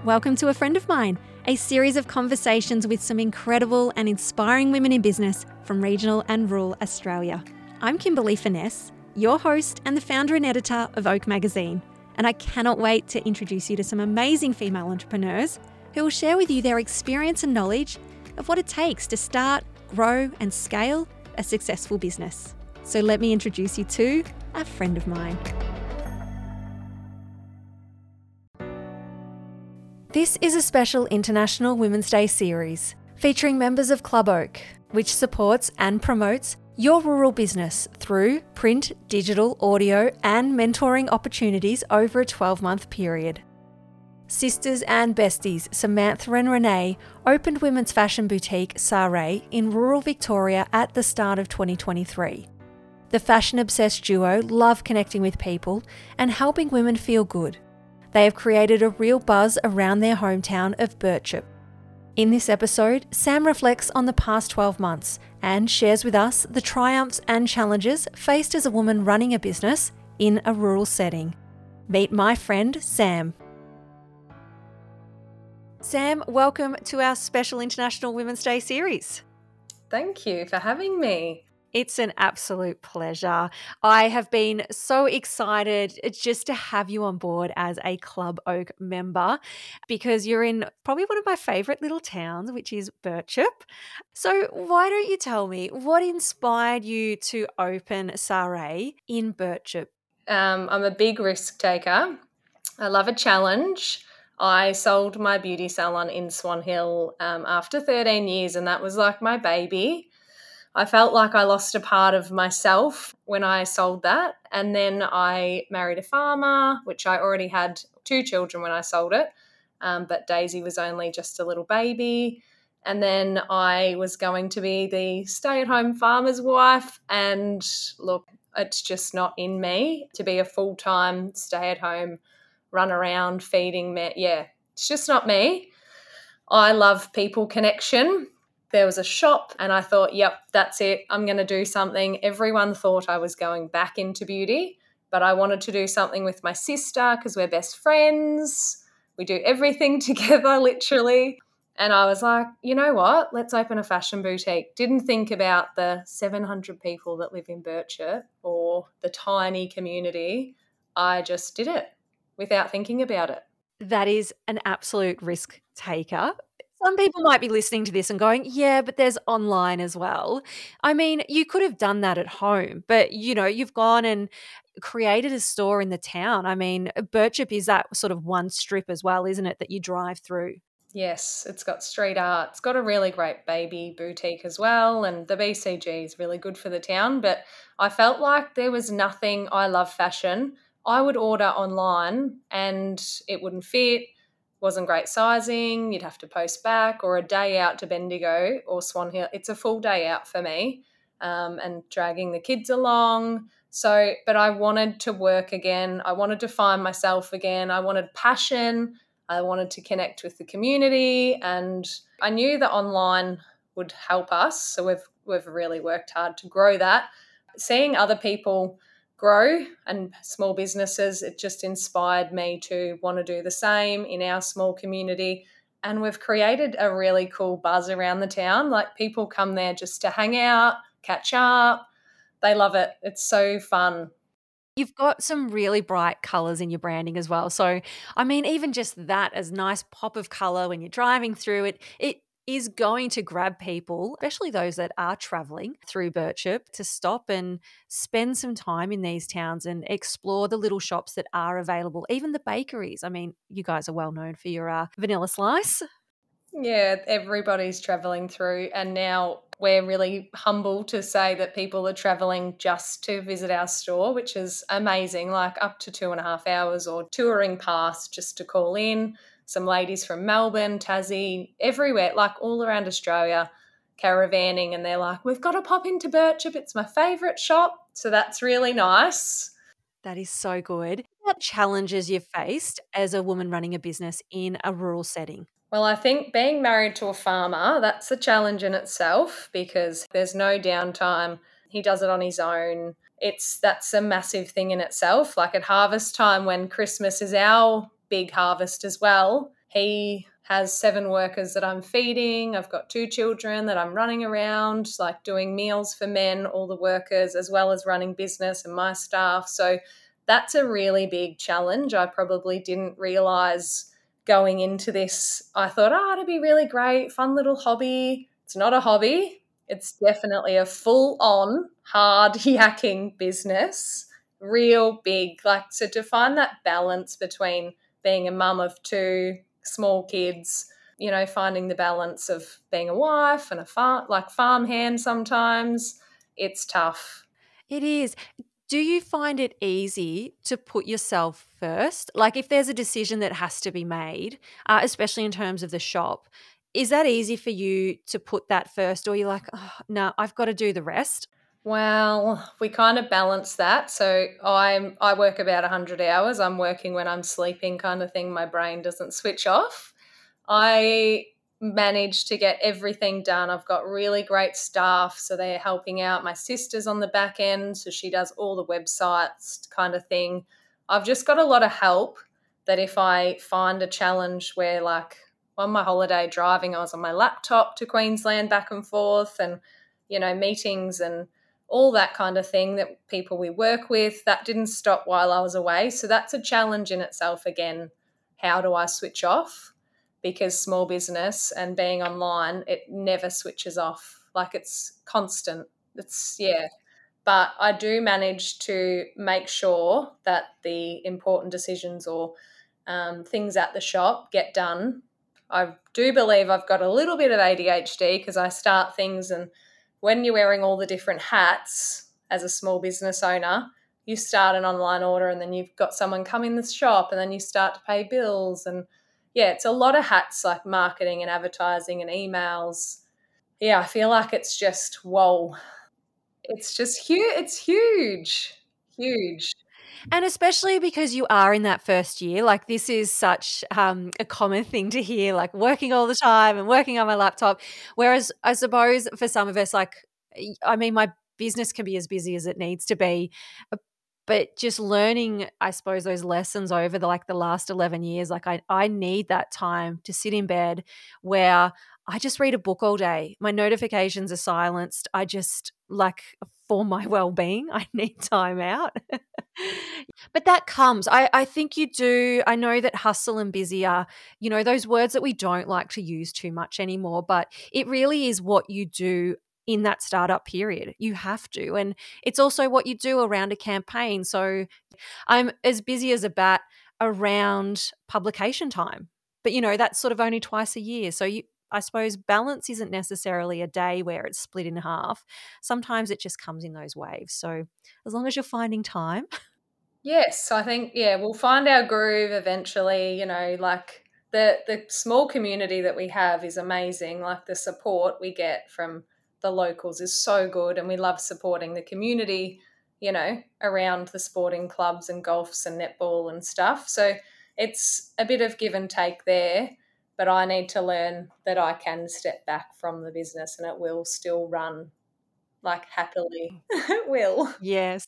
Welcome to A Friend of Mine, a series of conversations with some incredible and inspiring women in business from regional and rural Australia. I'm Kimberly Finesse, your host and the founder and editor of Oak Magazine, and I cannot wait to introduce you to some amazing female entrepreneurs who will share with you their experience and knowledge of what it takes to start, grow, and scale a successful business. So let me introduce you to A Friend of Mine. This is a special International Women's Day series featuring members of Club Oak, which supports and promotes your rural business through print, digital, audio, and mentoring opportunities over a 12-month period. Sisters and besties Samantha and Renee opened women's fashion boutique Sare in rural Victoria at the start of 2023. The fashion-obsessed duo love connecting with people and helping women feel good. They have created a real buzz around their hometown of Birchip. In this episode, Sam reflects on the past 12 months and shares with us the triumphs and challenges faced as a woman running a business in a rural setting. Meet my friend, Sam. Sam, welcome to our special International Women's Day series. Thank you for having me. It's an absolute pleasure. I have been so excited just to have you on board as a Club Oak member because you're in probably one of my favourite little towns, which is Birchip. So why don't you tell me what inspired you to open Sare in Birchip? I'm a big risk taker. I love a challenge. I sold my beauty salon in Swan Hill after 13 years, and that was like my baby. I felt like I lost a part of myself when I sold that. And then I married a farmer, which I already had 2 children when I sold it. But Daisy was only just a little baby. And then I was going to be the stay-at-home farmer's wife. And look, it's just not in me to be a full-time stay-at-home, run around feeding. It's just not me. I love people connection. There was a shop and I thought, yep, that's it. I'm going to do something. Everyone thought I was going back into beauty, but I wanted to do something with my sister because we're best friends. We do everything together, literally. And I was like, you know what? Let's open a fashion boutique. Didn't think about the 700 people that live in Birchip or the tiny community. I just did it without thinking about it. That is an absolute risk taker. Some people might be listening to this and going, yeah, but there's online as well. I mean, you could have done that at home, but you've gone and created a store in the town. I mean, Birchip is that sort of one strip as well, isn't it, that you drive through? Yes, it's got street art. It's got a really great baby boutique as well, and the BCG is really good for the town. But I felt like there was nothing. I love fashion. I would order online and it wouldn't fit, wasn't great sizing. You'd have to post back or a day out to Bendigo or Swan Hill. It's a full day out for me, and dragging the kids along. So, but I wanted to work again. I wanted to find myself again. I wanted passion. I wanted to connect with the community, and I knew that online would help us. So we've really worked hard to grow that. Seeing other people grow and small businesses, it just inspired me to want to do the same in our small community. And we've created a really cool buzz around the town. Like people come there just to hang out, catch up. They love it. It's so fun. You've got some really bright colours in your branding as well. So, I mean, even just that as nice pop of colour when you're driving through it is going to grab people, especially those that are travelling through Birchip, to stop and spend some time in these towns and explore the little shops that are available, even the bakeries. I mean, you guys are well known for your vanilla slice. Yeah, everybody's travelling through, and now we're really humble to say that people are travelling just to visit our store, which is amazing, like up to 2.5 hours or touring past just to call in. Some ladies from Melbourne, Tassie, everywhere, like all around Australia, caravanning, and they're like, we've got to pop into Birchip, it's my favourite shop. So that's really nice. That is so good. What challenges you've faced as a woman running a business in a rural setting? Well, I think being married to a farmer, that's a challenge in itself because there's no downtime. He does it on his own. That's a massive thing in itself. Like at harvest time when Christmas is our big harvest as well, He has 7 workers that I'm feeding. I've got 2 children that I'm running around, like doing meals for men, all the workers, as well as running business and my staff. So that's a really big challenge. I probably didn't realize going into this. I thought, oh, it'd be really great, fun little hobby. It's not a hobby. It's definitely a full on hard yakking business, real big. Like, so to find that balance between being a mum of 2 small kids, finding the balance of being a wife and a farmhand sometimes, it's tough. It is. Do you find it easy to put yourself first? Like if there's a decision that has to be made, especially in terms of the shop, is that easy for you to put that first, or you're like, oh, no, I've got to do the rest? Well, we kind of balance that. So I work about 100 hours. I'm working when I'm sleeping kind of thing. My brain doesn't switch off. I managed to get everything done. I've got really great staff, so they're helping out. My sister's on the back end, so she does all the websites kind of thing. I've just got a lot of help that if I find a challenge where, like, on my holiday driving, I was on my laptop to Queensland back and forth and, meetings and all that kind of thing, that people we work with, that didn't stop while I was away. So that's a challenge in itself again. How do I switch off? Because small business and being online, it never switches off. Like, it's constant. It's, yeah. But I do manage to make sure that the important decisions or things at the shop get done. I do believe I've got a little bit of ADHD because I start things, and when you're wearing all the different hats as a small business owner, you start an online order and then you've got someone come in the shop and then you start to pay bills. And yeah, it's a lot of hats, like marketing and advertising and emails. Yeah, I feel like it's just, whoa, it's just huge. It's huge, huge. And especially because you are in that first year, like this is such a common thing to hear, like working all the time and working on my laptop. Whereas I suppose for some of us, like, I mean, my business can be as busy as it needs to be, uh, but just learning, I suppose, those lessons over the last 11 years, like I need that time to sit in bed where I just read a book all day. My notifications are silenced. I just like for my well-being, I need time out. But that comes. I think you do. I know that hustle and busy are, those words that we don't like to use too much anymore, but it really is what you do in that startup period. You have to. And it's also what you do around a campaign. So I'm as busy as a bat around publication time. But that's sort of only twice a year. So I suppose balance isn't necessarily a day where it's split in half. Sometimes it just comes in those waves. So as long as you're finding time. Yes, I think, yeah, we'll find our groove eventually. Like the small community that we have is amazing. Like, the support we get from the locals is so good, and we love supporting the community, around the sporting clubs and golfs and netball and stuff. So it's a bit of give and take there, but I need to learn that I can step back from the business and it will still run, like, happily. It will. Yes.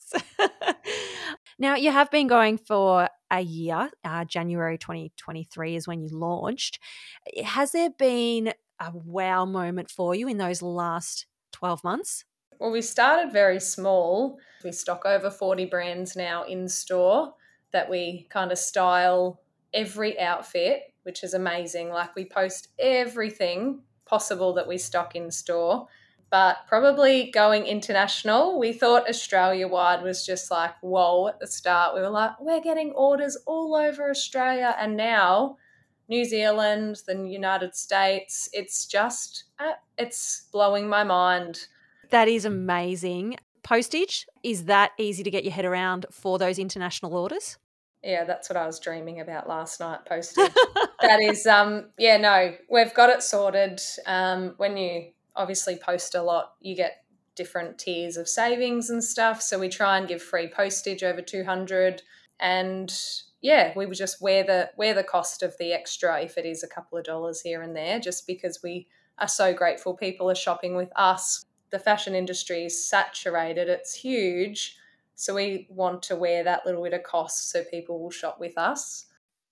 Now, you have been going for a year. January 2023 is when you launched. Has there been a wow moment for you in those last 12 months? Well, we started very small. We stock over 40 brands now in store that we kind of style every outfit, which is amazing. Like, we post everything possible that we stock in store. But probably going international, we thought Australia wide was just like, whoa, at the start. We were like, we're getting orders all over Australia. And now New Zealand, the United States, it's just, it's blowing my mind. That is amazing. Postage, is that easy to get your head around for those international orders? Yeah, that's what I was dreaming about last night, postage. That is, yeah, no, we've got it sorted. When you obviously post a lot, you get different tiers of savings and stuff. So we try and give free postage over 200. And yeah, we would just wear the cost of the extra if it is a couple of dollars here and there, just because we are so grateful people are shopping with us. The fashion industry is saturated, it's huge. So we want to wear that little bit of cost so people will shop with us.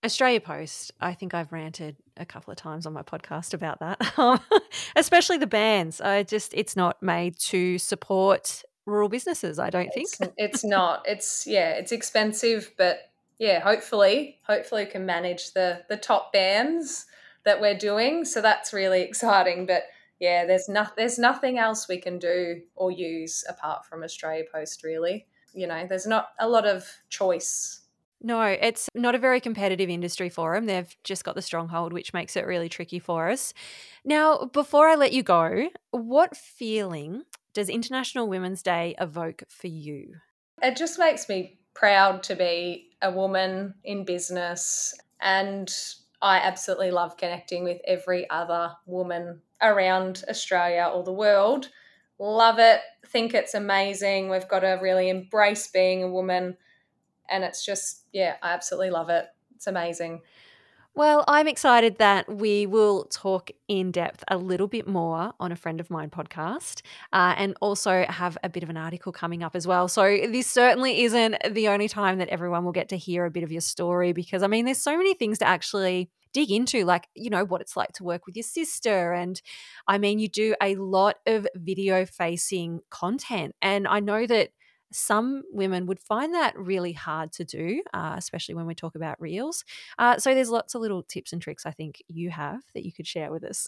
Australia Post, I think I've ranted a couple of times on my podcast about that, especially the bans. It's not made to support rural businesses, I don't think. It's not. It's expensive, but yeah, hopefully we can manage the top bands that we're doing. So that's really exciting. But yeah, there's nothing else we can do or use apart from Australia Post, really. There's not a lot of choice. No, it's not a very competitive industry for them. They've just got the stronghold, which makes it really tricky for us. Now, before I let you go, what feeling does International Women's Day evoke for you? It just makes me proud to be a woman in business, and I absolutely love connecting with every other woman around Australia or the world. Love it. Think it's amazing. We've got to really embrace being a woman, and it's just, yeah, I absolutely love it. It's amazing. Well, I'm excited that we will talk in depth a little bit more on a Friend of Mine podcast, and also have a bit of an article coming up as well. So this certainly isn't the only time that everyone will get to hear a bit of your story, because I mean, there's so many things to actually dig into, like, what it's like to work with your sister. And I mean, you do a lot of video facing content, and I know that some women would find that really hard to do, especially when we talk about reels. So there's lots of little tips and tricks I think you have that you could share with us.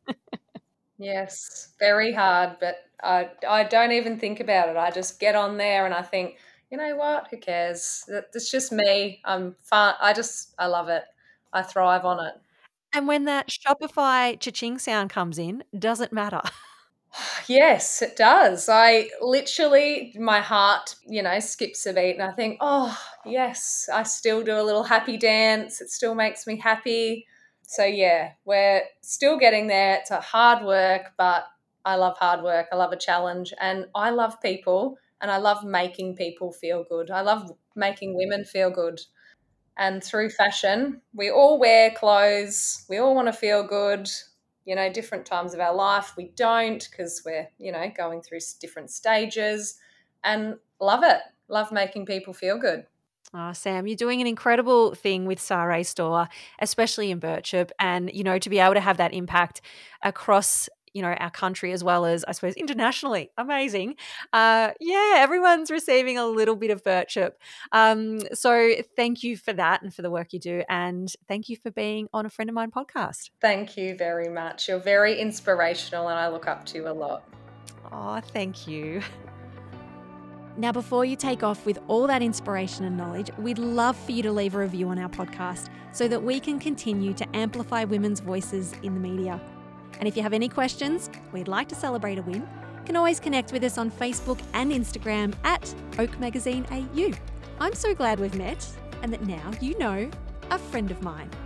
Yes, very hard, but I don't even think about it. I just get on there and I think, you know what? Who cares? That's just me. I'm fun. I love it. I thrive on it. And when that Shopify cha-ching sound comes in, doesn't matter. Yes, it does. I literally, my heart, skips a beat and I think, oh, yes, I still do a little happy dance. It still makes me happy. So, yeah, we're still getting there. It's a hard work, but I love hard work. I love a challenge and I love people and I love making people feel good. I love making women feel good. And through fashion, we all wear clothes. We all want to feel good. Different times of our life we don't, because we're, going through different stages, and love it. Love making people feel good. Oh, Sam, you're doing an incredible thing with Sare Store, especially in Birchip, and, to be able to have that impact across, our country as well as, I suppose, internationally. Amazing. Yeah, everyone's receiving a little bit of Birchip. So thank you for that and for the work you do. And thank you for being on a Friend of Mine podcast. Thank you very much. You're very inspirational and I look up to you a lot. Oh, thank you. Now, before you take off with all that inspiration and knowledge, we'd love for you to leave a review on our podcast so that we can continue to amplify women's voices in the media. And if you have any questions, we'd like to celebrate a win, you can always connect with us on Facebook and Instagram at Oak Magazine AU. I'm so glad we've met and that now you know a friend of mine.